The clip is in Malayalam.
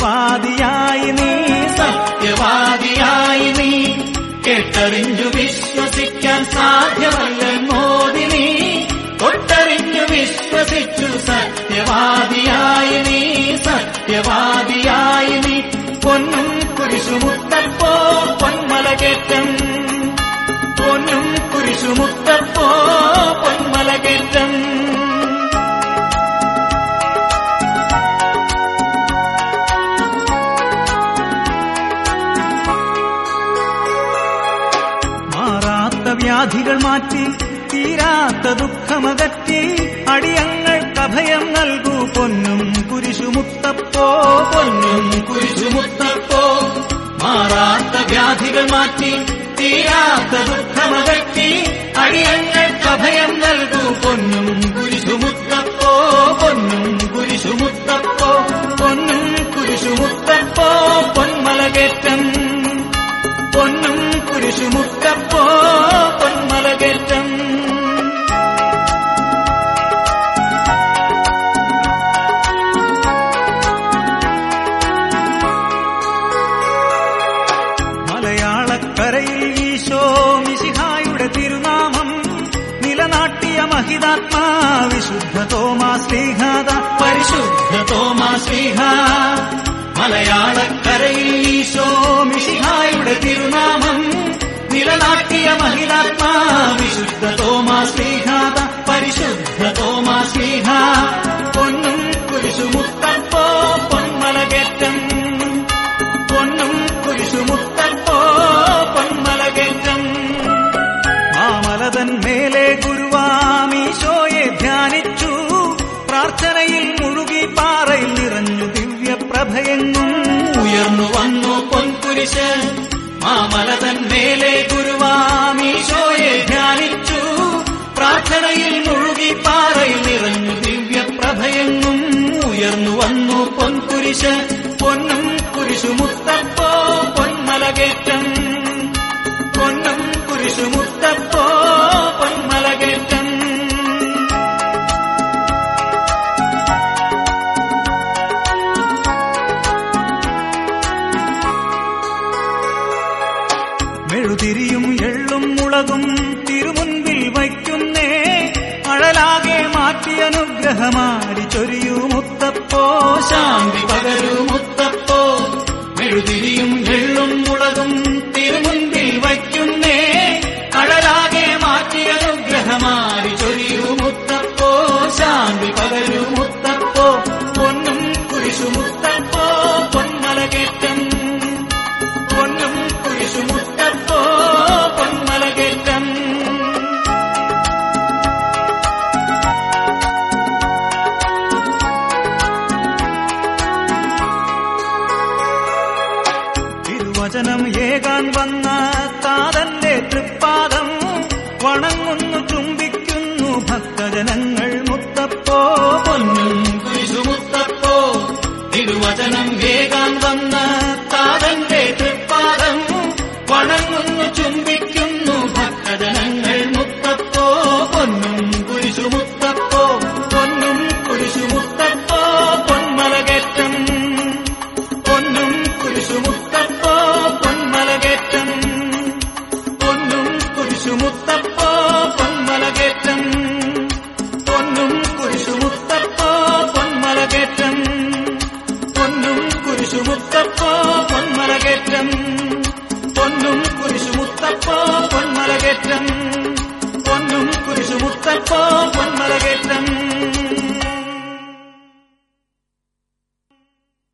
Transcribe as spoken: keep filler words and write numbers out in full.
സത്യവാദിയായി നീ സത്യവാദിയായി നീ കേട്ടറിഞ്ഞു വിശ്വസിക്കാൻ സാധ്യമല്ലെന്നോദിനി തൊട്ടറിഞ്ഞു വിശ്വസിച്ചു സത്യവാദിയായി നീ സത്യവാദിയായി നീ പൊന്നും കുരിശുമുത്തപ്പോ പൊന്മലകേറ്റം പൊന്നും കുരിശുമുത്തപ്പോ പൊന്മലകേറ്റം വ്യാധികൾ മാറ്റി തീരാത്ത ദുഃഖമകറ്റി അടിയങ്ങൾക്കഭയം നൽകൂ പൊന്നും കുരിശുമുത്തപ്പോ പൊന്നും കുരിശുമുത്തപ്പോ മാറാത്ത വ്യാധികൾ മാറ്റി തീരാത്ത ദുഃഖമകറ്റി അടിയങ്ങൾക്കഭയം നൽകൂ പൊന്നും കുരിശുമുത്തപ്പോ പൊന്നും കുരിശുമുത്തപ്പോ പൊന്നും കുരിശുമുത്തപ്പോ പൊന്മലകേറ്റം പൊന്നും കുരിശുമുത്തപ്പോ പൊന്മലകേറ്റം മലയാളക്കരയിൽ ഈശോ മിശിഹായുടെ തിരുനാമം നിലനാട്ടിയ മഹിതാത്മാ വിശുദ്ധ തോമാശ്ലീഹാദ പരിശുദ്ധ തോമാശ്ലീഹ മലയാളക്കരയിൽ ഈശോ മിശിഹായുടെ തിരുനാമം നിലനാട്ടിയ മഹിതാത്മാ വിശുദ്ധ തോമാശ്ലീഹാദ പരിശുദ്ധ തോമാശ്ലീഹ പൊന്നും കുരിശുമുത്തപ്പോ പൊന്മലകേറ്റം പൊന്നും കുരിശുമുത്തപ്പോ പൊന്മലകേറ്റം മാമലതൻ മേലെ ഗുരുവാമീശോയെ ധ്യാനിച്ചു പ്രാർത്ഥനയിൽ മുഴുകി പാറയിൽ നിറഞ്ഞു ദിവ്യപ്രഭയെങ്ങും ഉയർന്നു വന്നു പൊൻകുരിശ് മാമലതൻ മേലെ ഗുരുവാമീശോയെ ധ്യാനിച്ചു പ്രാർത്ഥനയിൽ മുഴുകി പാറയിൽ നിറഞ്ഞു ദിവ്യപ്രഭയെങ്ങും ഉയർന്നു വന്നു പൊൻകുരിശ് പൊന്നും കുരിശുമുത്തപ്പോ പൊന്മലകേറ്റം പൊന്നും കുരിശുമുത്തപ്പോ പൊന്മലകേറ്റം മെഴുതിരിയും എള്ളും മുളകും തിരുമുൻപിൽ വയ്ക്കുന്നേ അഴലാകെ മാറ്റി അനുഗ്രഹമാരി ചൊരിയൂ മുത്തപ്പോ ശാന്തി പകരൂ മുത്തപ്പോ മെഴുതിരിയും എള്ളും മുളകും തിരുമുൻപിൽ വയ്ക്കുന്നേ അഴലാകെ മാറ്റി അനുഗ്രഹമാരി ചൊരിയൂ മുത്തപ്പോ ശാന്തി പകരൂ മുത്തപ്പോ പൊന്നും കുരിശുമുത്തപ്പോ പൊന്മലകേറ്റം പൊന്നും കുരിശുമുത്തപ്പോ പൊന്മലകേറ്റം തിരുവചനം ഏകാൻ വന്ന താതന്റെ തൃപ്പാദം വണങ്ങുന്നു ചുംബിക്കുന്നു ഭക്തജനങ്ങൾ മുത്തപ്പോ പൊന്നും